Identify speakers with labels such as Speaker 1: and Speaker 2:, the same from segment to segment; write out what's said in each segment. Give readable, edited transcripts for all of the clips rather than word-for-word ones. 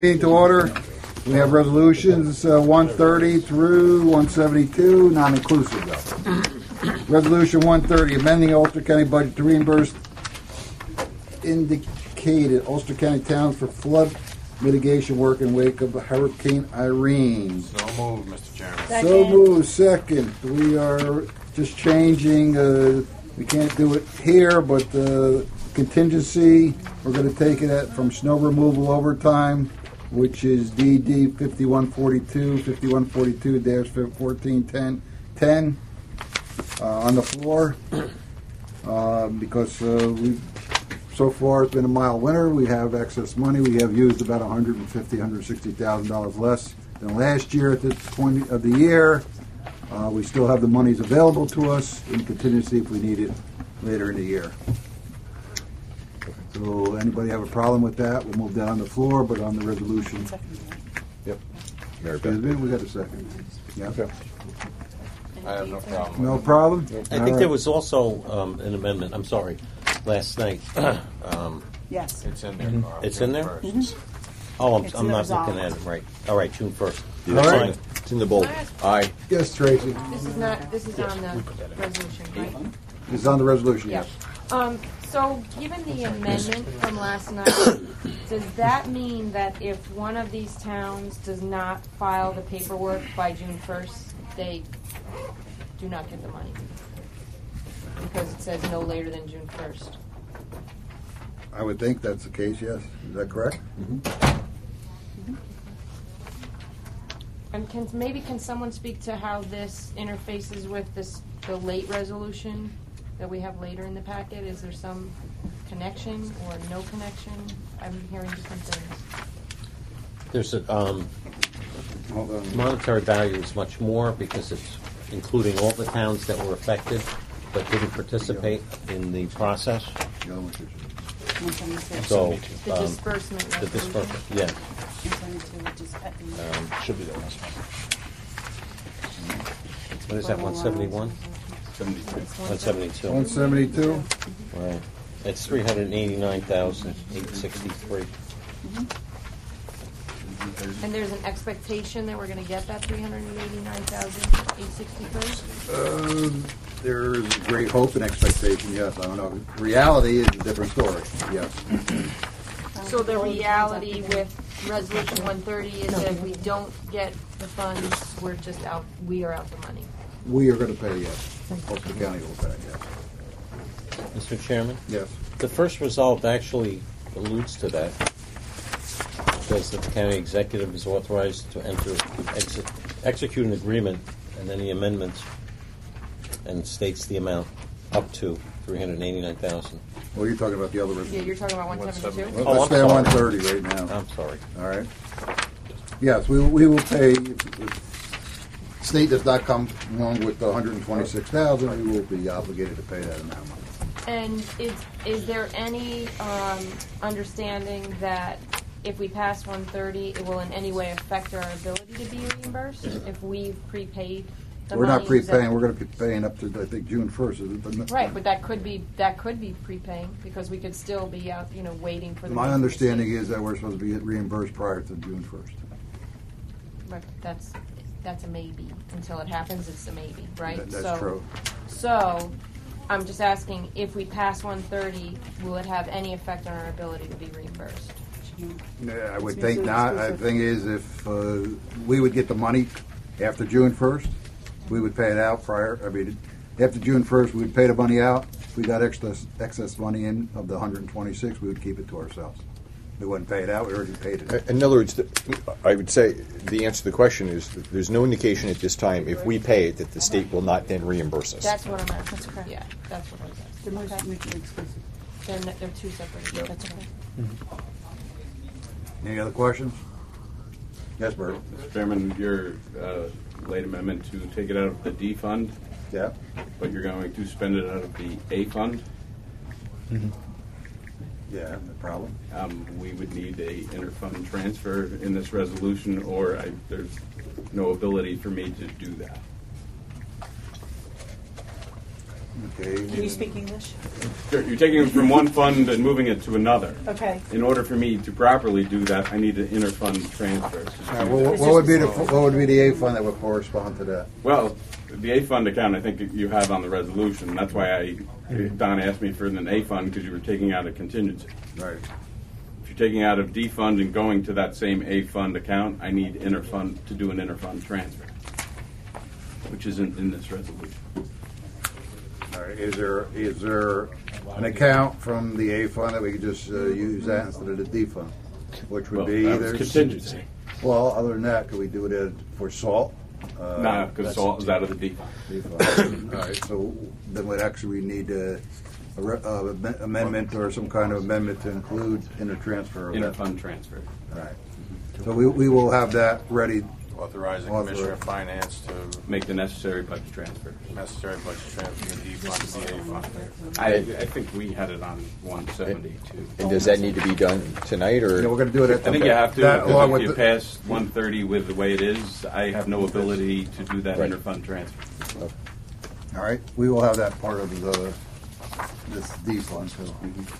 Speaker 1: To order, we have resolutions 130 through 172, non-inclusive though. Resolution 130, amending Ulster County budget to reimburse indicated Ulster County towns for flood mitigation work in wake of Hurricane Irene.
Speaker 2: So moved, Mr. Chairman.
Speaker 3: Second.
Speaker 1: So moved. Second. We are just changing. We can't do it here, but contingency, we're going to take it from snow removal overtime, which is DD 5142, 5142-1410 on the floor, because so far it's been a mild winter. We have excess money. We have used about $160,000 less than last year at this point of the year. We still have the monies available to us in contingency if we need it later in the year. So anybody have a problem with that? We'll move that on the floor, but on the resolution. Yep. Excuse me, we got a second. Yeah. Okay.
Speaker 2: I have no problem.
Speaker 1: No problem?
Speaker 4: I think there was also an amendment, I'm sorry, last night.
Speaker 3: Yes.
Speaker 2: It's in there. Carl.
Speaker 4: It's in there?
Speaker 2: First.
Speaker 4: Oh,
Speaker 3: It's
Speaker 4: I'm
Speaker 3: in the
Speaker 4: not looking
Speaker 3: resolve.
Speaker 4: at it right. All right, June 1st.
Speaker 1: All
Speaker 4: That's
Speaker 1: right.
Speaker 4: fine. It's in the bold.
Speaker 5: Aye.
Speaker 1: Yes, Tracy.
Speaker 5: This is on the resolution, right?
Speaker 1: It's on the resolution,
Speaker 5: Yeah.
Speaker 1: yes.
Speaker 5: So, given the amendment from last night, does that mean that if one of these towns does not file the paperwork by June 1st, they do not get the money? Because it says no later than June 1st.
Speaker 1: I would think that's the case, yes. Is that correct?
Speaker 5: And can someone speak to how this interfaces with the late resolution that we have later in the packet? Is there some connection or no connection? I'm hearing different things.
Speaker 4: There's a
Speaker 1: Hold on.
Speaker 4: monetary value is much more because it's including all the towns that were affected but didn't participate in the process.
Speaker 1: The other one, Tracy.
Speaker 3: 176.
Speaker 4: So
Speaker 5: The disbursement
Speaker 4: the
Speaker 5: resolution.
Speaker 4: disbursement, yeah.
Speaker 3: 172, which is at the-
Speaker 2: Should be the last one.
Speaker 4: What is that, 171?
Speaker 2: 72.
Speaker 4: 172.
Speaker 1: 172?
Speaker 4: Right. It's 389,863.
Speaker 5: And there's an expectation that we're going to get that 389,863?
Speaker 1: There's great hope and expectation, yes. I don't know. Reality is a different story, yes.
Speaker 5: So the reality with Resolution 130 is that if we don't get the funds, we are out the money.
Speaker 1: We are going to pay, yes. Ulster County will pay, yes.
Speaker 4: Mr. Chairman?
Speaker 1: Yes.
Speaker 4: The first resolve actually alludes to that. It says that the county executive is authorized to execute an agreement and any amendments, and states the amount up to 389,000.
Speaker 1: Well, you're talking about the other
Speaker 5: Yeah,
Speaker 1: resolution.
Speaker 5: you're talking about 172?
Speaker 1: Well,
Speaker 4: Oh,
Speaker 1: let's
Speaker 4: I'm
Speaker 1: stay on
Speaker 4: sorry.
Speaker 1: 130 right now.
Speaker 4: I'm sorry.
Speaker 1: All right. Yes, we will pay. If the state does not come along with the 126,000, we will be obligated to pay that amount.
Speaker 5: And is there any understanding that if we pass 130, it will in any way affect our ability to be reimbursed if we've prepaid the
Speaker 1: We're not
Speaker 5: money? Is that-
Speaker 1: prepaying. We're going to be paying up to, I think, June 1st. Is it?
Speaker 5: Right, but that could be prepaying because we could still be out, waiting for the.
Speaker 1: My
Speaker 5: money to
Speaker 1: understanding
Speaker 5: receive.
Speaker 1: is that we're supposed to be reimbursed prior to June 1st.
Speaker 5: Right, that's a maybe. Until it happens, it's a maybe, right?
Speaker 1: That's true.
Speaker 5: So, I'm just asking, if we pass 130, will it have any effect on our ability to be reimbursed?
Speaker 1: I would think not. The thing is, if we would get the money after June 1st, we would pay it out prior. I mean, after June 1st, we would pay the money out. If we got excess money in of the 126, we would keep it to ourselves. We wouldn't pay it out. We already paid it.
Speaker 6: In other words, I would say the answer to the question is that there's no indication at this time if we pay it that the state will not then reimburse us.
Speaker 5: That's what I'm asking.
Speaker 3: That's correct.
Speaker 5: Yeah, that's what I was
Speaker 3: They're
Speaker 5: asking.
Speaker 3: mutually exclusive.
Speaker 5: They're two separate. That's okay.
Speaker 1: Any other questions? Yes, Bert.
Speaker 7: Mr. Chairman, your late amendment to take it out of the D fund,
Speaker 1: Yeah.
Speaker 7: but you're going to spend it out of the A fund.
Speaker 1: Yeah, no problem.
Speaker 7: We would need a interfund transfer in this resolution, or there's no ability for me to do that.
Speaker 1: Okay.
Speaker 3: Can you speak English?
Speaker 7: Sure, you're taking it from one fund and moving it to another.
Speaker 3: Okay.
Speaker 7: In order for me to properly do that, I need an interfund transfer.
Speaker 1: What would be the A fund that would correspond to that?
Speaker 7: Well, the A fund account, I think you have on the resolution. That's why Don asked me for an A fund, because you were taking out a contingency.
Speaker 1: Right.
Speaker 7: If you're taking out of D fund and going to that same A fund account, I need interfund to do an interfund transfer, which isn't in this resolution.
Speaker 1: All right. Is there an account from the A fund that we could just use that instead of the D fund, which would
Speaker 7: Well,
Speaker 1: be
Speaker 7: that
Speaker 1: either
Speaker 7: was contingency.
Speaker 1: Well, other than that, could we do it for salt?
Speaker 7: No, because salt is out of the D fund.
Speaker 1: D fund. All right. So then we need a amendment or some kind of amendment to include intertransfer. Of that.
Speaker 7: Interfund transfer.
Speaker 1: All right. So we will have that ready.
Speaker 2: Authorizing Commissioner of Finance to
Speaker 7: Make the necessary budget transfer.
Speaker 2: necessary budget transfer from the D fund to the A fund.
Speaker 7: I think we had it on 172.
Speaker 6: And does that need to be done tonight, or?
Speaker 1: Yeah, we're going to do it at the.
Speaker 7: I think you have to,
Speaker 1: that, along
Speaker 7: because if
Speaker 1: with
Speaker 7: you
Speaker 1: the,
Speaker 7: pass 130 with the way it is, I have no ability to do that
Speaker 6: Right.
Speaker 7: interfund transfer.
Speaker 1: All right. We will have that part of this D fund too.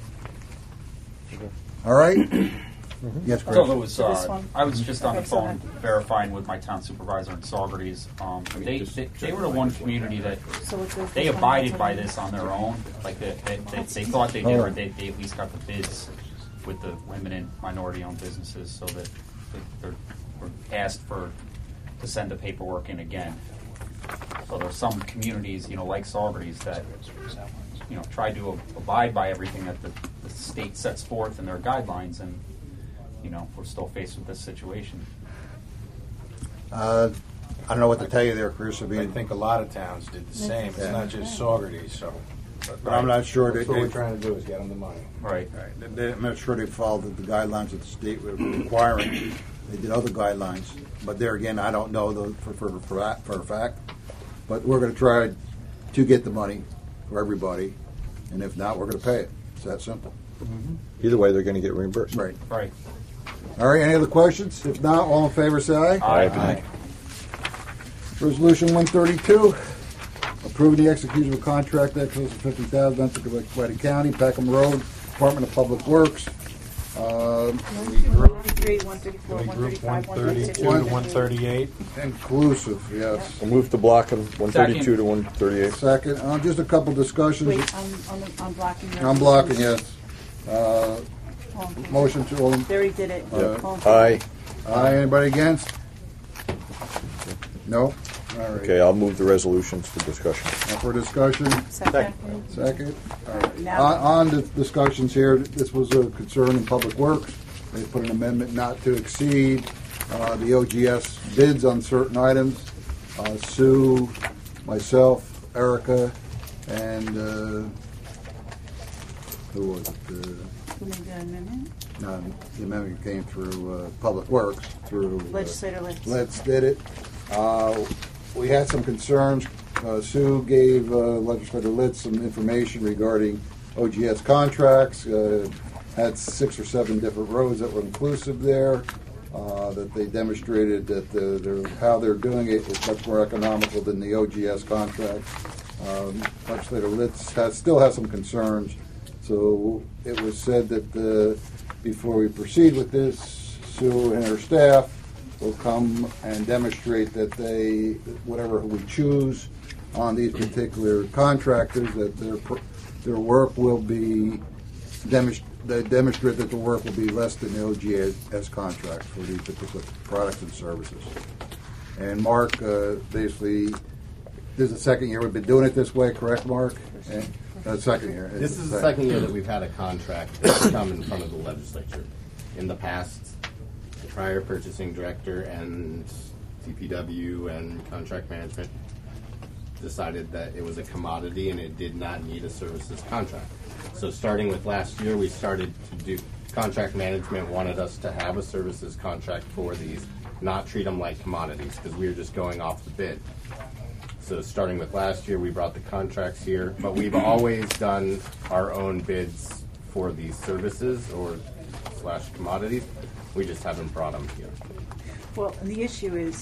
Speaker 1: All right. Yes, Chris.
Speaker 8: So it was,
Speaker 3: This one?
Speaker 8: I was just on the
Speaker 3: Okay, so
Speaker 8: phone verifying with my town supervisor in Saugerties. They were the one community that
Speaker 3: So what's this?
Speaker 8: they
Speaker 3: This one?
Speaker 8: abided
Speaker 3: That's
Speaker 8: by
Speaker 3: what it
Speaker 8: this
Speaker 3: is.
Speaker 8: on their own. Like they thought they did, or they at least got the bids with the women and minority-owned businesses, so that they were asked to send the paperwork in again. So there's some communities, like Saugerties, that try to abide by everything that the state sets forth in their guidelines, and we're still faced with this situation.
Speaker 1: I don't know what to tell you there, Chris.
Speaker 2: I think a lot of towns did the same. It's
Speaker 1: Yeah.
Speaker 2: not just Saugerties, so.
Speaker 1: But I'm not sure
Speaker 2: That's
Speaker 1: that
Speaker 2: what we're trying to do is get them the money.
Speaker 8: Right.
Speaker 1: I'm not sure they followed the guidelines that the state was requiring. They did other guidelines, but there again, I don't know for a fact. But we're going to try to get the money for everybody, and if not, we're going to pay it. It's that simple.
Speaker 6: Either way, they're going to get reimbursed.
Speaker 1: Right.
Speaker 8: Right.
Speaker 1: All right. Any other questions? If not, all in favor, say aye.
Speaker 6: Aye.
Speaker 1: Resolution 132, approving the execution of a contract that excess of $50,000 to by the county, Peckham Road, Department of Public Works.
Speaker 3: 133, 134, 135, 136,
Speaker 2: 138.
Speaker 1: Inclusive, yes.
Speaker 6: We'll move the block of 132 to 138.
Speaker 1: Second, just a couple discussions.
Speaker 3: Wait, I'm blocking. your
Speaker 1: I'm blocking,
Speaker 3: resolution.
Speaker 1: yes.
Speaker 3: Oh, okay.
Speaker 1: Motion to all.
Speaker 3: They already did it.
Speaker 1: Yeah.
Speaker 3: Oh.
Speaker 6: Aye.
Speaker 1: Aye. Anybody against? No. All right.
Speaker 6: Okay, I'll move the resolutions for discussion.
Speaker 1: Now for discussion.
Speaker 3: Second.
Speaker 1: Second. All right.
Speaker 3: Now-
Speaker 1: On the discussions here, this was a concern in Public Works. They put an amendment not to exceed the OGS bids on certain items. Sue, myself, Erica, and who was it?
Speaker 3: Who made the amendment?
Speaker 1: No, the amendment came through Public Works, through
Speaker 3: Legislator Litz.
Speaker 1: Let's did it. We had some concerns. Sue gave Legislator Litz some information regarding OGS contracts. Had 6 or 7 different roads that were inclusive there. That they demonstrated that how they're doing it is much more economical than the OGS contract. Legislator Litz still has some concerns. So it was said that before we proceed with this, Sue and her staff will come and demonstrate that whatever we choose on these particular contractors, that their work will be they demonstrate that the work will be less than the OGS contract for these particular products and services. And Mark, basically, this is the second year we've been doing it this way, correct, Mark? Second year.
Speaker 9: This is the second year that we've had a contract that's come in front of the legislature. In the past, the prior purchasing director and DPW and contract management decided that it was a commodity and it did not need a services contract. So starting with last year, we started to do, contract management wanted us to have a services contract for these, not treat them like commodities, because we were just going off the bid. So starting with last year, we brought the contracts here, but we've always done our own bids for these services or / commodities. We just haven't brought them here.
Speaker 3: Well, and the issue is,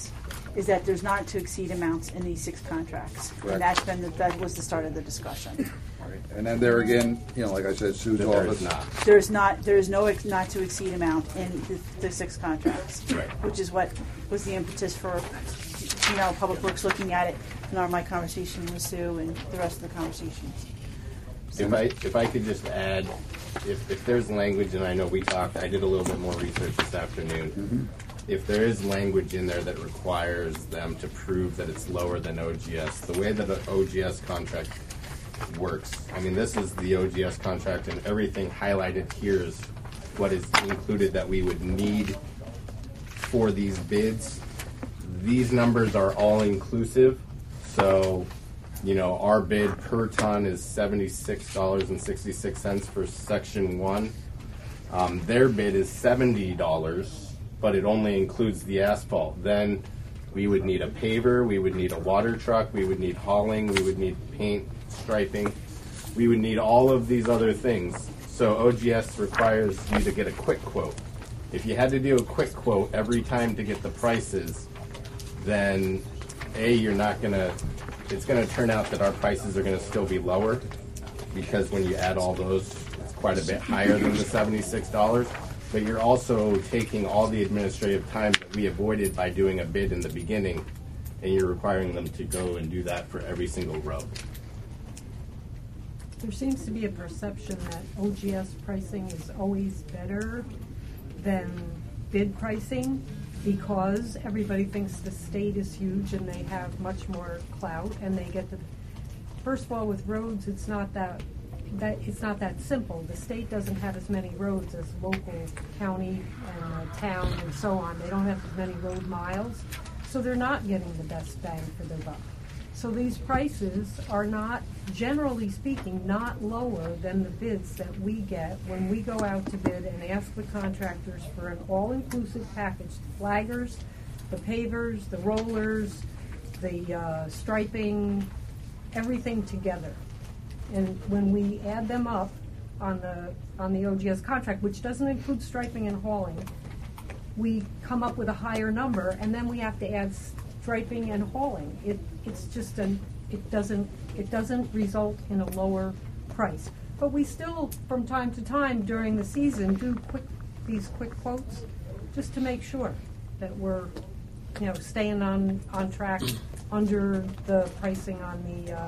Speaker 3: is that there's not to exceed amounts in these 6 contracts.
Speaker 1: Correct.
Speaker 3: And that was the start of the discussion.
Speaker 1: And then there again, like I said, Sue's
Speaker 9: There
Speaker 1: office.
Speaker 9: is not.
Speaker 3: There is no not to exceed amount in the 6 contracts.
Speaker 9: Right.
Speaker 3: Which is what was the impetus for, Public Works looking at it in my conversation with Sue and the rest of the conversations.
Speaker 9: If I could just add, if there's language, and I know we talked, I did a little bit more research this afternoon. If there is language in there that requires them to prove that it's lower than OGS, the way that an OGS contract works, I mean, this is the OGS contract, and everything highlighted here is what is included that we would need for these bids. These numbers are all inclusive, so our bid per ton is $76.66 for section 1. Their bid is $70, but it only includes the asphalt. Then we would need a paver, we would need a water truck, we would need hauling, we would need paint, striping. We would need all of these other things. So OGS requires you to get a quick quote. If you had to do a quick quote every time to get the prices, then you're not going to, it's going to turn out that our prices are going to still be lower, because when you add all those, it's quite a bit higher than the $76. But you're also taking all the administrative time that we avoided by doing a bid in the beginning, and you're requiring them to go and do that for every single road.
Speaker 10: There seems to be a perception that OGS pricing is always better than bid pricing, because everybody thinks the state is huge and they have much more clout, and they get the. First of all, with roads, it's not that simple. The state doesn't have as many roads as local county and town and so on. They don't have as many road miles, so they're not getting the best bang for their buck. So these prices are not, generally speaking, not lower than the bids that we get when we go out to bid and ask the contractors for an all-inclusive package: the flaggers, the pavers, the rollers, the striping, everything together. And when we add them up on the OGS contract, which doesn't include striping and hauling, we come up with a higher number, and then we have to add striping and hauling. It doesn't result in a lower price. But we still, from time to time during the season, do these quick quotes just to make sure that we're staying on track under the pricing on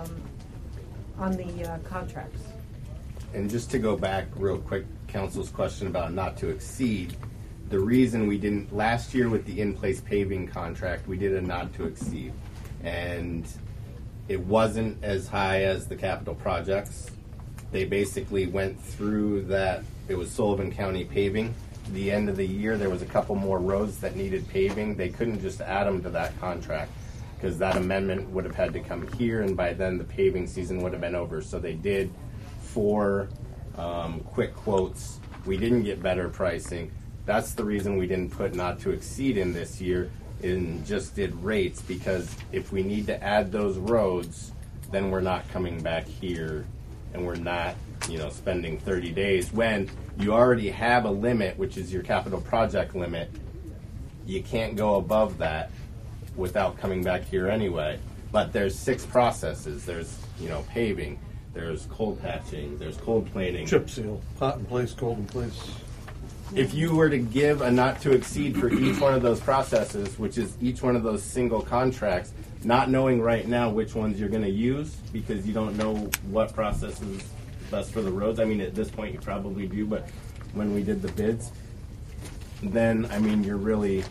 Speaker 10: the contracts.
Speaker 9: And just to go back real quick, Council's question about not to exceed, the reason we didn't, last year with the in-place paving contract, we did a not to exceed. And it wasn't as high as the capital projects. They basically went through that, it was Sullivan County paving. The end of the year, there was a couple more roads that needed paving. They couldn't just add them to that contract, because that amendment would have had to come here, and by then the paving season would have been over. So they did 4 quick quotes. We didn't get better pricing. That's the reason we didn't put not to exceed in this year and just did rates, because if we need to add those roads, then we're not coming back here and we're not, spending 30 days when you already have a limit, which is your capital project limit. You can't go above that without coming back here anyway. But there's 6 processes. There's, paving, there's cold patching, there's cold planing.
Speaker 11: Chip seal, hot in place, cold in place.
Speaker 9: If you were to give a not to exceed for each one of those processes, which is each one of those single contracts, not knowing right now which ones you're going to use, because you don't know what process is best for the roads. I mean, at this point you probably do, but when we did the bids, then, you're really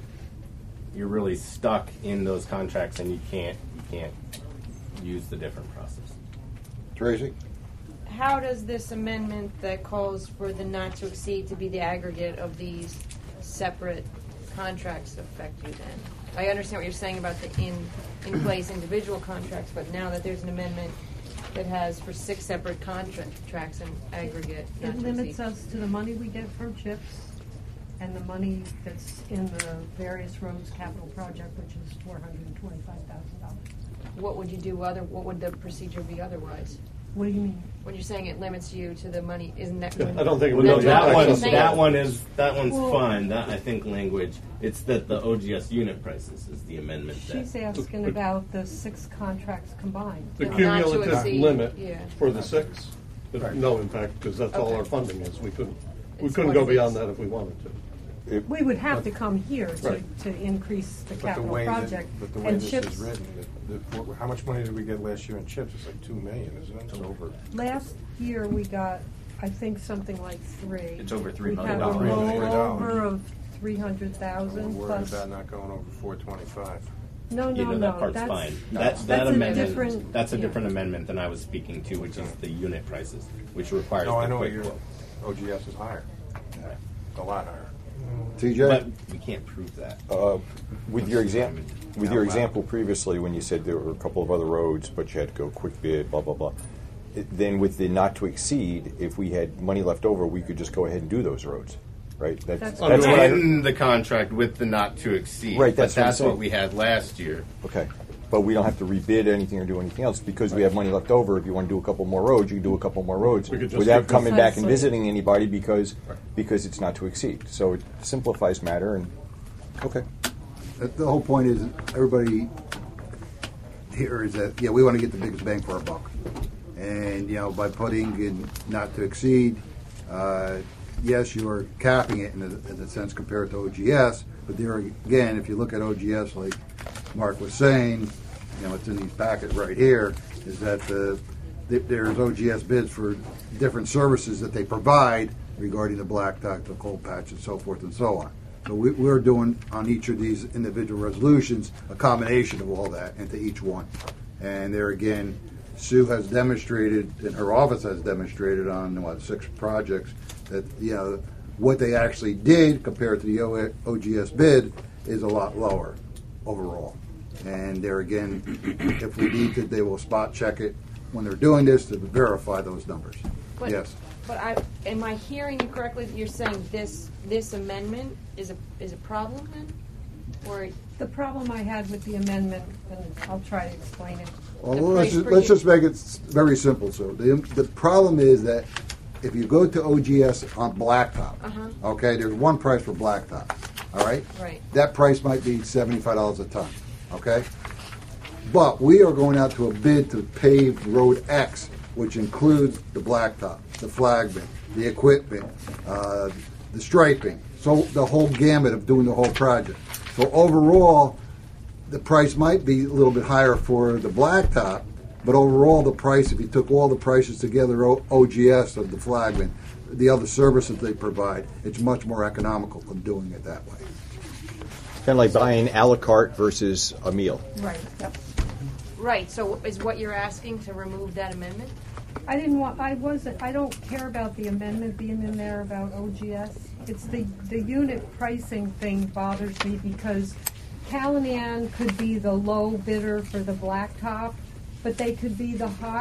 Speaker 9: stuck in those contracts, and you can't use the different process.
Speaker 1: Tracy?
Speaker 5: How does this amendment that calls for the not to exceed to be the aggregate of these separate contracts affect you then? I understand what you're saying about the in place individual contracts, but now that there's an amendment that has for 6 separate contracts in aggregate, not
Speaker 10: It
Speaker 5: to
Speaker 10: limits
Speaker 5: exceed.
Speaker 10: us to the money we get from CHIPS and the money that's in the various roads capital project, which is $425,000.
Speaker 5: What would you do what would the procedure be otherwise?
Speaker 10: What do you mean?
Speaker 5: When you're saying it limits you to the money, isn't that?
Speaker 11: I don't think it would
Speaker 9: No,
Speaker 11: limit
Speaker 9: that
Speaker 11: you.
Speaker 9: one's
Speaker 5: Saying-
Speaker 9: that one's
Speaker 10: Well-
Speaker 9: fine. That I think language. It's that the OGS unit prices is the amendment.
Speaker 10: She's asking about the 6 contracts combined.
Speaker 11: The
Speaker 5: Not to
Speaker 11: cumulative
Speaker 5: exceed,
Speaker 11: limit
Speaker 5: yeah.
Speaker 11: for the 6?
Speaker 9: Right.
Speaker 11: No, in fact, because that's all
Speaker 5: Okay.
Speaker 11: our funding is. We couldn't
Speaker 5: It's
Speaker 11: go
Speaker 5: what it
Speaker 11: beyond
Speaker 5: is.
Speaker 11: that if we wanted to.
Speaker 10: We would have to come here
Speaker 11: Right.
Speaker 10: to increase the
Speaker 2: But the
Speaker 10: capital
Speaker 2: way
Speaker 10: project.
Speaker 2: but the way
Speaker 10: And
Speaker 2: this
Speaker 10: CHIPS,
Speaker 2: is written, how much money did we get last year in CHIPS? It's like $2 million, isn't it? It's over.
Speaker 10: last year we got, I think, something like 3.
Speaker 8: It's over $3
Speaker 10: We
Speaker 8: million.
Speaker 10: have a
Speaker 2: $3 million.
Speaker 10: rollover of
Speaker 2: We're
Speaker 10: 300,000
Speaker 2: worried
Speaker 10: plus.
Speaker 2: about not going over 425.
Speaker 10: No,
Speaker 9: You know,
Speaker 10: no,
Speaker 9: that
Speaker 10: no.
Speaker 9: part's
Speaker 10: That's
Speaker 9: fine.
Speaker 10: that's
Speaker 9: That
Speaker 10: a
Speaker 9: amendment.
Speaker 10: different-
Speaker 9: That's a
Speaker 10: yeah.
Speaker 9: different amendment than I was speaking to, which is the unit prices, which requires
Speaker 2: No, I
Speaker 9: the
Speaker 2: know
Speaker 9: quick
Speaker 2: your
Speaker 9: quote.
Speaker 2: OGS is higher, a lot higher.
Speaker 1: TJ?
Speaker 9: But we can't prove that.
Speaker 6: With your example previously, when you said there were a couple of other roads, but you had to go quick bid, blah blah blah. Then with the not to exceed, if we had money left over, we could just go ahead and do those roads, right?
Speaker 10: That's
Speaker 6: what I.
Speaker 9: In the contract with the not to exceed.
Speaker 6: Right, that's
Speaker 9: but
Speaker 6: what I'm
Speaker 9: that's
Speaker 6: saying.
Speaker 9: what we had last year.
Speaker 6: Okay, but we don't have to rebid anything or do anything else because we have money left over. If you want to do a couple more roads, you can do a couple more roads
Speaker 11: We could just
Speaker 6: without
Speaker 11: keep
Speaker 6: coming back and
Speaker 10: Precisely.
Speaker 6: visiting anybody because it's not to exceed. So it simplifies matter and okay.
Speaker 1: The whole point is, everybody here is that, we want to get the biggest bang for our buck. And, by putting in not to exceed, yes, you are capping it in a sense compared to OGS, but there again, if you look at OGS, like Mark was saying, it's in these packets right here, is that there's OGS bids for different services that they provide regarding the blacktop, the cold patch, and so forth and so on. So we're doing on each of these individual resolutions a combination of all that into each one. And there again, Sue has demonstrated, and her office has demonstrated on 6 projects, that what they actually did compared to the OGS bid is a lot lower overall. And there again, if we need to, they will spot check it when they're doing this to verify those numbers.
Speaker 5: But,
Speaker 1: Yes.
Speaker 5: But am I hearing you correctly that you're saying this amendment is a problem then? Or
Speaker 10: The problem I had with the amendment, and I'll try to explain it.
Speaker 1: Well,
Speaker 5: The
Speaker 1: let's
Speaker 5: price per
Speaker 1: just
Speaker 5: unit.
Speaker 1: make it very simple. So the problem is that if you go to OGS on blacktop, okay, there's one price for blacktop, all right?
Speaker 5: Right.
Speaker 1: That price might be $75 a ton, okay? But we are going out to a bid to pave Road X, which includes the blacktop, the flag bin, the equipment, the striping, so the whole gamut of doing the whole project. So overall, the price might be a little bit higher for the blacktop, but overall the price, if you took all the prices together, OGS of the flag bin, the other services they provide, it's much more economical than doing it that way.
Speaker 6: Kind of like buying a la carte versus a meal.
Speaker 10: Right. Yep.
Speaker 5: right, so is what you're asking to remove that amendment?
Speaker 10: I don't care about the amendment being in there about OGS. It's the unit pricing thing bothers me because Callahan could be the low bidder for the blacktop, but they could be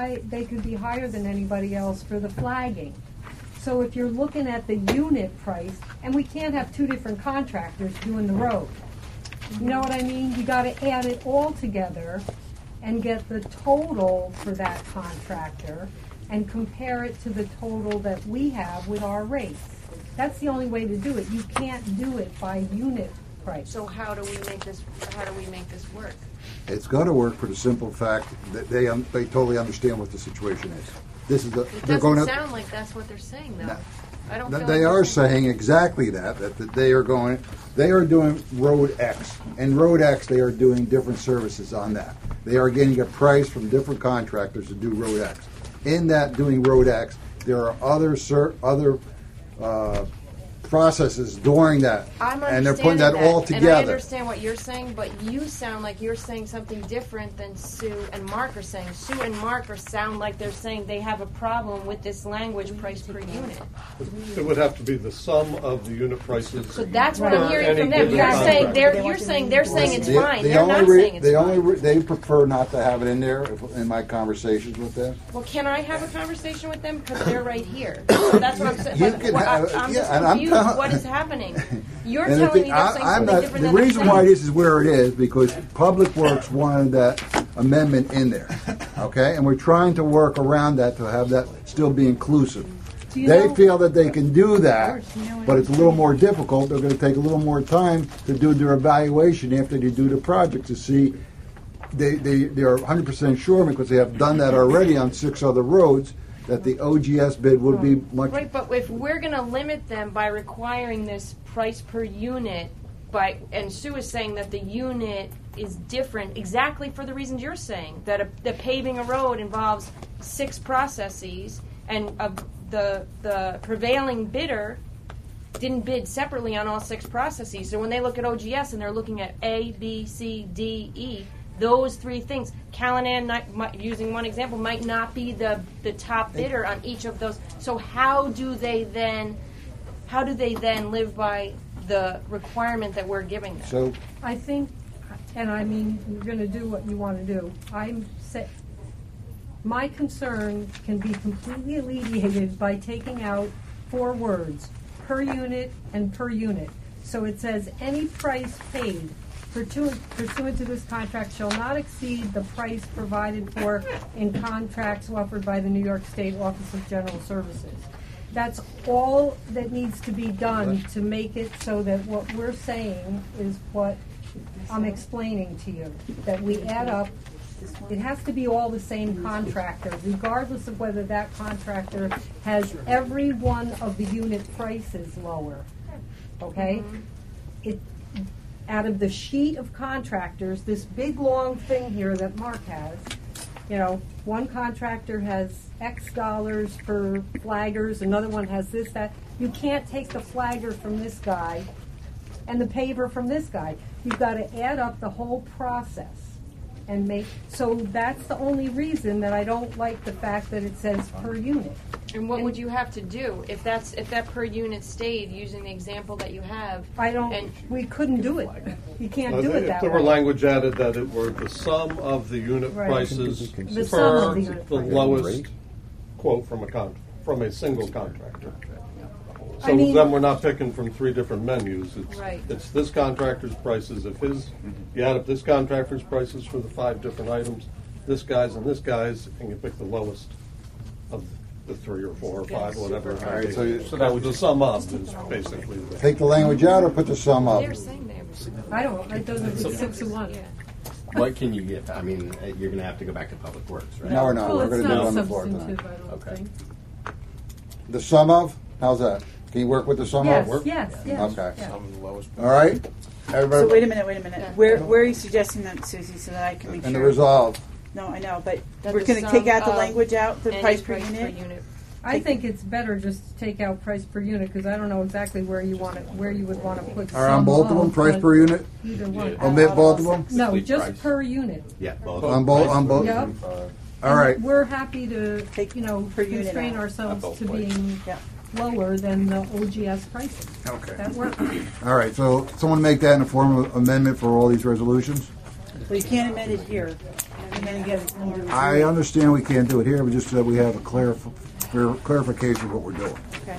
Speaker 10: higher than anybody else for the flagging. So if you're looking at the unit price, and we can't have 2 different contractors doing the road. You know what I mean? You got to add it all together and get the total for that contractor and compare it to the total that we have with our rates. That's the only way to do it. You can't do it by unit price.
Speaker 5: So how do we make this work?
Speaker 1: It's going to work for the simple fact that they totally understand what the situation is. This is
Speaker 5: It
Speaker 1: they're going
Speaker 5: doesn't
Speaker 1: to.
Speaker 5: sound like that's what they're saying though.
Speaker 1: No.
Speaker 5: I don't feel
Speaker 1: They
Speaker 5: like
Speaker 1: are
Speaker 5: they're
Speaker 1: saying exactly that they are doing Road X. And Road X, they are doing different services on that. They are getting a price from different contractors to do Road X. In that doing Road X, there are other processes during that. And they're putting that all
Speaker 5: And I
Speaker 1: together.
Speaker 5: understand what you're saying, but you sound like you're saying something different than Sue and Mark are saying. Sue and Mark sound like they're saying they have a problem with this language price per unit.
Speaker 11: It would have to be the sum of the unit prices.
Speaker 5: So that's what
Speaker 11: for
Speaker 5: I'm hearing
Speaker 11: any
Speaker 5: from them.
Speaker 11: given
Speaker 5: You're saying
Speaker 11: contract.
Speaker 5: they're saying it's fine. They're not saying it's fine.
Speaker 1: They prefer not to have it in there in my conversations with them.
Speaker 5: Well, can I have a conversation with them because they're right here? So that's what I'm saying.
Speaker 1: You
Speaker 5: But
Speaker 1: can
Speaker 5: I'm
Speaker 1: have-
Speaker 5: just
Speaker 1: yeah, and I'm
Speaker 5: confused.
Speaker 1: tell-
Speaker 5: What is happening? You're
Speaker 1: And
Speaker 5: telling me they're saying
Speaker 1: I'm
Speaker 5: something
Speaker 1: not,
Speaker 5: different
Speaker 1: the
Speaker 5: than they're
Speaker 1: reason
Speaker 5: saying.
Speaker 1: why this is where it is because Public Works wanted that amendment in there, okay? And we're trying to work around that to have that still be inclusive.
Speaker 10: Do you
Speaker 1: They
Speaker 10: know-
Speaker 1: feel that they can do that,
Speaker 3: Of course, you know what
Speaker 1: but
Speaker 3: I'm
Speaker 1: it's a little more difficult. They're going to take a little more time to do their evaluation after they do the project to see they are 100% sure, because they have done that already on 6 other roads, that the OGS bid would be much.
Speaker 5: Right, but if we're going to limit them by requiring this price per unit, and Sue is saying that the unit is different exactly for the reasons you're saying, that the paving a road involves 6 processes, and the prevailing bidder didn't bid separately on all 6 processes. So when they look at OGS and they're looking at A, B, C, D, E, those 3 things, Callanan, using one example, might not be the top bidder on each of those. So how do they then live by the requirement that we're giving them?
Speaker 1: So
Speaker 10: I think, and I mean, you're going to do what you want to do. My concern can be completely alleviated by taking out 4 words, per unit and per unit. So it says, any price paid pursuant to this contract shall not exceed the price provided for in contracts offered by the New York State Office of General Services. That's all that needs to be done to make it so that what we're saying is what I'm explaining to you, that we add up. It has to be all the same contractor, regardless of whether that contractor has every one of the unit prices lower. Okay? Out of the sheet of contractors, this big long thing here that Mark has, one contractor has X dollars for flaggers, another one has this, that. You can't take the flagger from this guy and the paver from this guy. You've got to add up the whole process and make, so that's the only reason that I don't like the fact that it says per unit.
Speaker 5: And what would you have to do if that per unit stayed using the example that you have?
Speaker 10: We couldn't do it. You can't do it that
Speaker 11: If there
Speaker 10: way.
Speaker 11: were language added that it were the sum of the unit
Speaker 10: Right.
Speaker 11: prices
Speaker 10: The sum of
Speaker 11: per
Speaker 10: the unit
Speaker 11: the
Speaker 10: prices.
Speaker 11: lowest quote from a single contractor. So
Speaker 10: I mean-
Speaker 11: then we're not picking from 3 different menus.
Speaker 5: Right.
Speaker 11: It's this contractor's prices. If you add up this contractor's prices for the 5 different items, this guy's, and you pick the lowest of the 3 or 4 or 5, whatever. it
Speaker 1: All right,
Speaker 11: might
Speaker 1: so
Speaker 11: be.
Speaker 1: you-
Speaker 11: So that was the sum of is basically the.
Speaker 1: take the language out or put the sum up.
Speaker 5: They're saying they have
Speaker 10: I don't, it doesn't, it's 6 to 1.
Speaker 9: What can you get? I mean, you're going to have to go back to Public Works, right?
Speaker 1: No, we're not.
Speaker 10: Well,
Speaker 1: We're
Speaker 10: it's
Speaker 1: going to do it
Speaker 10: not
Speaker 1: on the floor tonight.
Speaker 10: substantive, I don't
Speaker 9: Okay.
Speaker 10: think.
Speaker 1: The sum of? How's that? Can you work with the sum
Speaker 10: Yes,
Speaker 1: of?
Speaker 10: yes, yes.
Speaker 1: Okay.
Speaker 10: yeah.
Speaker 2: Some of the lowest.
Speaker 1: All right? Everybody?
Speaker 3: So wait a minute. Where are you suggesting that, Susie, so that I can make
Speaker 1: And
Speaker 3: sure?
Speaker 1: the resolve.
Speaker 3: No, I know, but
Speaker 5: That
Speaker 3: we're
Speaker 5: the
Speaker 3: going to take
Speaker 5: sum
Speaker 3: out the
Speaker 5: of
Speaker 3: language out, the
Speaker 5: any
Speaker 3: price per unit?
Speaker 10: I think it's better just to take out price per unit, because I don't know exactly where you want it, where you would want to put
Speaker 1: All right, on
Speaker 10: some
Speaker 1: both of them, price
Speaker 10: but
Speaker 1: per unit?
Speaker 10: Either one.
Speaker 1: Omit both of them?
Speaker 10: No,
Speaker 9: Complete
Speaker 10: just
Speaker 9: price.
Speaker 10: per unit.
Speaker 9: Yeah, both.
Speaker 1: On both?
Speaker 10: Yep.
Speaker 1: All right.
Speaker 10: And we're happy to,
Speaker 3: Take per unit
Speaker 10: constrain
Speaker 3: out.
Speaker 10: ourselves
Speaker 9: both
Speaker 10: to
Speaker 9: ways.
Speaker 10: being
Speaker 3: Yeah.
Speaker 10: lower than the OGS pricing.
Speaker 1: Okay.
Speaker 10: That works.
Speaker 1: All right, so someone make that in a form of amendment for all these resolutions?
Speaker 3: Well, you can't amend it here. And then again, it's more.
Speaker 1: I understand we can't do it here, but just so that we have a clarification of what we're doing.
Speaker 3: Okay.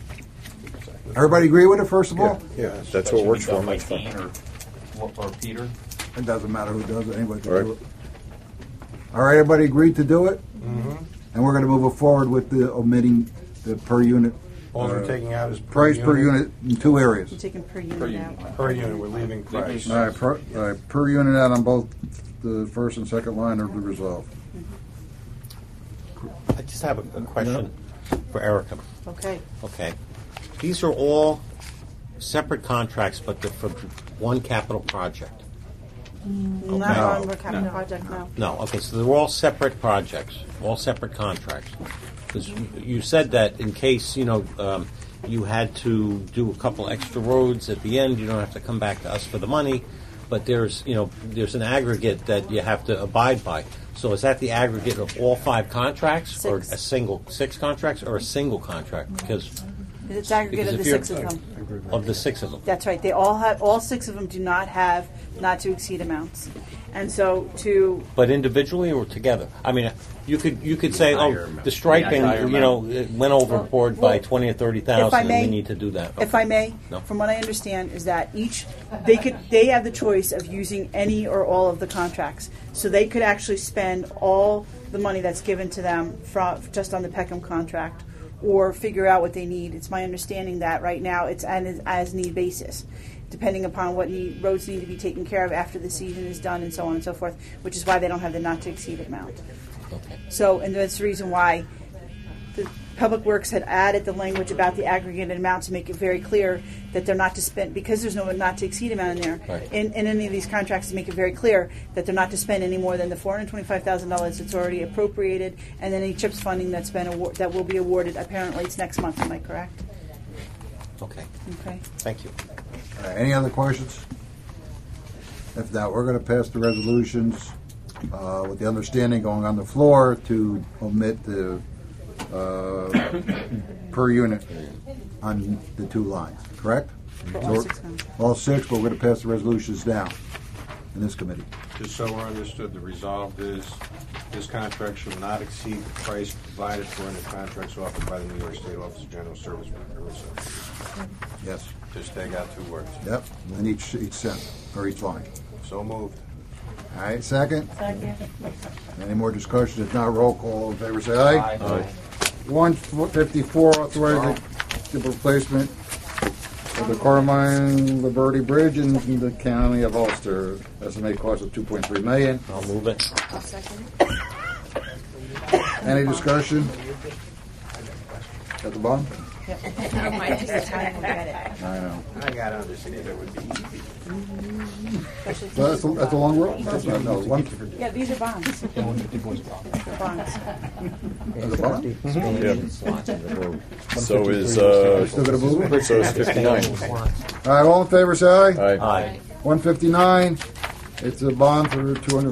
Speaker 1: Everybody agree with it, first of all?
Speaker 6: Yeah, that's what works for
Speaker 8: Done by
Speaker 6: me.
Speaker 8: Dean or Peter.
Speaker 1: It doesn't matter who does it, anybody can
Speaker 6: All right.
Speaker 1: do it. All right, everybody agreed to do it? And we're going to move forward with the omitting the per unit.
Speaker 2: All we're taking out is
Speaker 1: Price per unit in 2 areas.
Speaker 3: You're taking per unit out.
Speaker 2: Per unit, we're leaving price.
Speaker 1: All right, per unit out on both the first and second line of the resolve.
Speaker 12: I just have a question for Erica.
Speaker 3: Okay.
Speaker 12: Okay. These are all separate contracts, but they're for one capital project.
Speaker 3: Not on the capital project, no.
Speaker 12: No, okay, so they're all separate projects, all separate contracts. Because you said that in case, you had to do a couple extra roads at the end, you don't have to come back to us for the money, but there's an aggregate that you have to abide by. So is that the aggregate of all 5 contracts? Or
Speaker 3: 6.
Speaker 12: a single 6 contracts or a single contract? Because
Speaker 3: It's aggregate of
Speaker 12: Because
Speaker 3: the
Speaker 12: if
Speaker 3: 6 of them.
Speaker 12: Of the 6 of them.
Speaker 3: That's right. They all 6 of them do not have not to exceed amounts. And so
Speaker 12: But individually or together? I mean, you could say,
Speaker 8: Higher
Speaker 12: oh,
Speaker 8: amount.
Speaker 12: the striping,
Speaker 8: Yeah, higher
Speaker 12: you know,
Speaker 8: amount.
Speaker 12: it went overboard by
Speaker 3: Well,
Speaker 12: 20 or
Speaker 3: if I
Speaker 12: 30,000, and we
Speaker 3: may-
Speaker 12: need to do that.
Speaker 3: if I may,
Speaker 12: No.
Speaker 3: from what I understand is that they have the choice of using any or all of the contracts. So they could actually spend all the money that's given to them just on the Peckham contract, or figure out what they need. It's my understanding that right now it's an as need basis, depending upon what roads need to be taken care of after the season is done, and so on and so forth, which is why they don't have the not to exceed amount.
Speaker 12: Okay.
Speaker 3: So, and that's the reason why the Public Works had added the language about the aggregated amount to make it very clear that they're not to spend, because there's no not to exceed amount in there,
Speaker 12: Right.
Speaker 3: in any of these contracts, to make it very clear that they're not to spend any more than the $425,000 that's already appropriated, and then any CHIPS funding that will be awarded. Apparently, it's next month. Am I correct?
Speaker 12: Okay.
Speaker 3: Okay.
Speaker 12: Thank you.
Speaker 1: Any other questions? If not, we're going to pass the resolutions with the understanding going on the floor to omit the per unit on the 2 lines, correct?
Speaker 3: For all 6 contracts.
Speaker 1: All 6, but we're going to pass the resolutions now in this committee.
Speaker 2: Just so we're understood, the resolved is this contract shall not exceed the price provided for in the contracts offered by the New York State Office of General Service.
Speaker 1: Yes.
Speaker 2: Just take out 2 words.
Speaker 1: Yep, and each sentence, or each line.
Speaker 2: So moved.
Speaker 1: All right, second?
Speaker 3: Second.
Speaker 1: Any more discussion? If not, roll call. All in favor, say aye.
Speaker 8: Aye.
Speaker 1: 154, authorizing the replacement of the Carmine Liberty Bridge in the county of Ulster. Estimated cost of $2.3 million.
Speaker 12: I'll move it.
Speaker 5: I'll second.
Speaker 1: Any discussion? At the bottom?
Speaker 3: Yep. Might take the time to get it.
Speaker 1: I know.
Speaker 2: I got to understand it would be easy.
Speaker 3: Especially
Speaker 1: So that's a long road? No, one.
Speaker 3: Yeah, these are bonds. They're bonds.
Speaker 1: At the bottom?
Speaker 6: So is,
Speaker 1: Still gonna move it?
Speaker 6: so is 59.
Speaker 1: All right, all in favor, say aye.
Speaker 6: Aye.
Speaker 12: Aye.
Speaker 1: 159, it's a bond for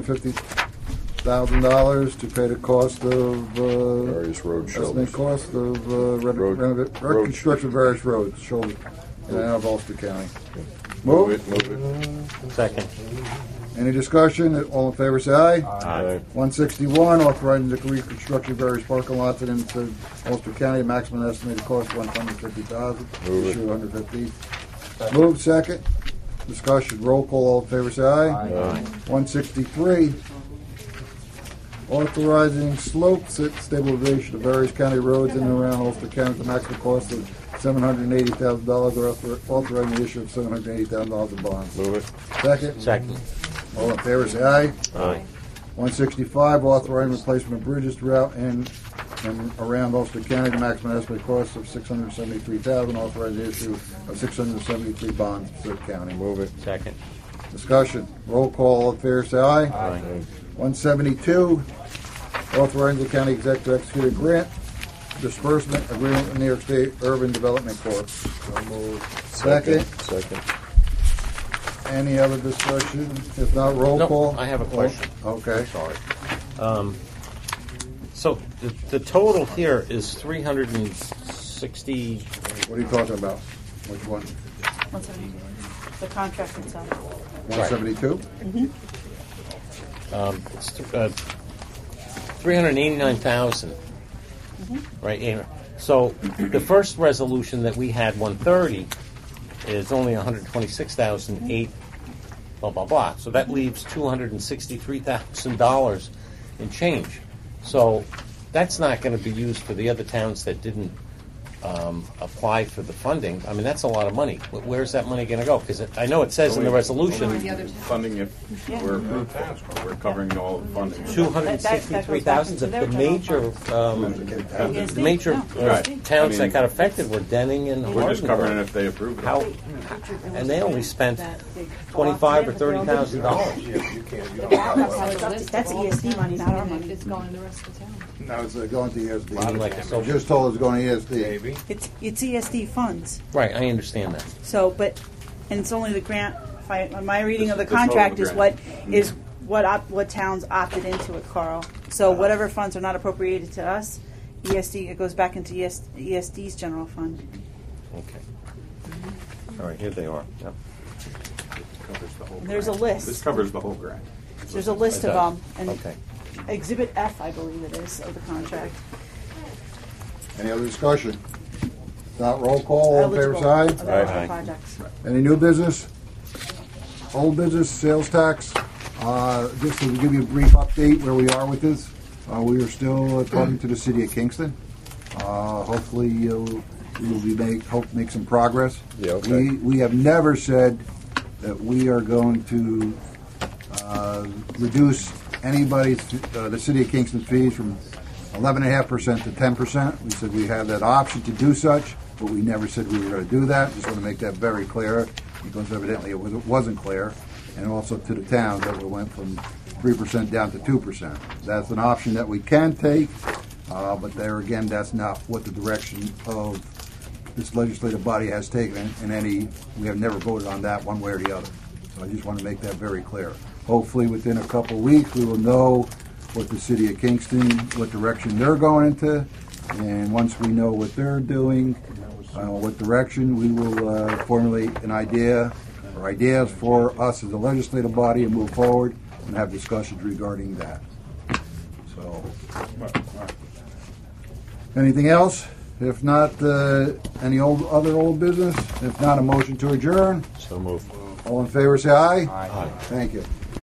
Speaker 1: $250,000 to pay the cost of,
Speaker 6: Various road
Speaker 1: estimated
Speaker 6: shoulders.
Speaker 1: cost of
Speaker 6: Road-
Speaker 1: reconstruction of various roads, shoulder, in and out of Ulster County.
Speaker 6: Move
Speaker 1: Move.
Speaker 6: it, move it.
Speaker 12: Second.
Speaker 1: Any discussion? All in favor, say aye.
Speaker 6: Aye.
Speaker 1: 161, authorizing the reconstruction of various parking lots in Ulster County, maximum estimated cost $150,000.
Speaker 6: Move it.
Speaker 1: Issue $150. Move second. Discussion. Roll call. All in favor, say aye.
Speaker 6: Aye.
Speaker 1: 163, authorizing slope stabilization of various county roads in and around Ulster County at the maximum cost of $780,000, or authorizing the issue of $780,000 in bonds.
Speaker 6: Move it.
Speaker 1: Second.
Speaker 12: Second.
Speaker 1: All in favor, say aye.
Speaker 12: Aye.
Speaker 1: 165, authorizing replacement of bridges throughout and around Ulster County, the maximum estimated cost of $673,000, authorizing the issue of 673 bonds for the county.
Speaker 6: Move it.
Speaker 12: Second.
Speaker 1: Discussion. Roll call. All in favor, say aye.
Speaker 12: Aye.
Speaker 1: 172, authorizing the county executive to execute a grant disbursement agreement with New York State Urban Development Corp. Second.
Speaker 6: Second.
Speaker 1: Any other discussion? If not, roll
Speaker 12: No,
Speaker 1: call.
Speaker 12: I have a question.
Speaker 1: Okay.
Speaker 12: Sorry. So the total here is 360.
Speaker 1: What are you talking about? Which one?
Speaker 3: 172. The contract itself.
Speaker 1: 172?
Speaker 12: It's 389,000. Right. Anyway. So the first resolution that we had, 130, is only 126,008. Blah blah blah. So that leaves $263,000 in change. So that's not going to be used for the other towns that didn't apply for the funding. I mean, that's a lot of money. Where's that money going to go? Because I know it says in the resolution
Speaker 7: Funding if we're approved, we're covering all the funding.
Speaker 12: 263,000. The major
Speaker 7: Right.
Speaker 12: towns
Speaker 7: I mean,
Speaker 12: that got affected were Denning and
Speaker 7: We're just covering it
Speaker 12: Hardenburg.
Speaker 7: if they approve it.
Speaker 12: How? And they only spent $25,000 or $30,000.
Speaker 2: You can't, you don't have
Speaker 3: That's ESD money, not our money.
Speaker 5: It's going to the rest of the town.
Speaker 1: No, it's going to ESD.
Speaker 12: You mean like a social-
Speaker 1: Just told it's going to ESD.
Speaker 2: maybe.
Speaker 3: It's ESD funds.
Speaker 12: Right, I understand that.
Speaker 3: So, and it's only the grant. My reading of the
Speaker 7: The total
Speaker 3: contract is
Speaker 7: grant.
Speaker 3: what towns opted into it, Carl. So whatever funds are not appropriated to us, ESD, it goes back into ESD's general fund.
Speaker 12: Okay. All right, here they are. Yep.
Speaker 2: Covers the whole
Speaker 3: And there's a
Speaker 2: grant.
Speaker 3: list.
Speaker 2: This covers the whole grant.
Speaker 3: There's a list
Speaker 12: It
Speaker 3: of
Speaker 12: does.
Speaker 3: them, and
Speaker 12: Okay.
Speaker 3: Exhibit F, I believe it is, of the contract.
Speaker 1: Any other discussion? Not roll call, all in favor,
Speaker 3: Eligible-
Speaker 1: side?
Speaker 3: of eligible
Speaker 12: Aye.
Speaker 3: projects.
Speaker 1: Any new business? Old business, sales tax? Just to give you a brief update where we are with this, we are still talking to the city of Kingston. Hopefully, we will be make some progress.
Speaker 6: Yeah, okay.
Speaker 1: We have never said that we are going to reduce anybody's, the city of Kingston fees from 11.5% to 10%. We said we have that option to do such, but we never said we were going to do that. Just want to make that very clear, because evidently it wasn't clear. And also to the town that we went from 3% down to 2%. That's an option that we can take, but there again, that's not what the direction of this legislative body has taken in any, we have never voted on that one way or the other. So I just want to make that very clear. Hopefully within a couple of weeks, we will know what the city of Kingston, what direction they're going into. And once we know what they're doing, what direction, we will formulate an idea or ideas for us as a legislative body and move forward and have discussions regarding that. So, anything else? If not, any other old business? If not, a motion to adjourn.
Speaker 12: So moved.
Speaker 1: All in favor, say aye.
Speaker 8: Aye.
Speaker 1: Thank you.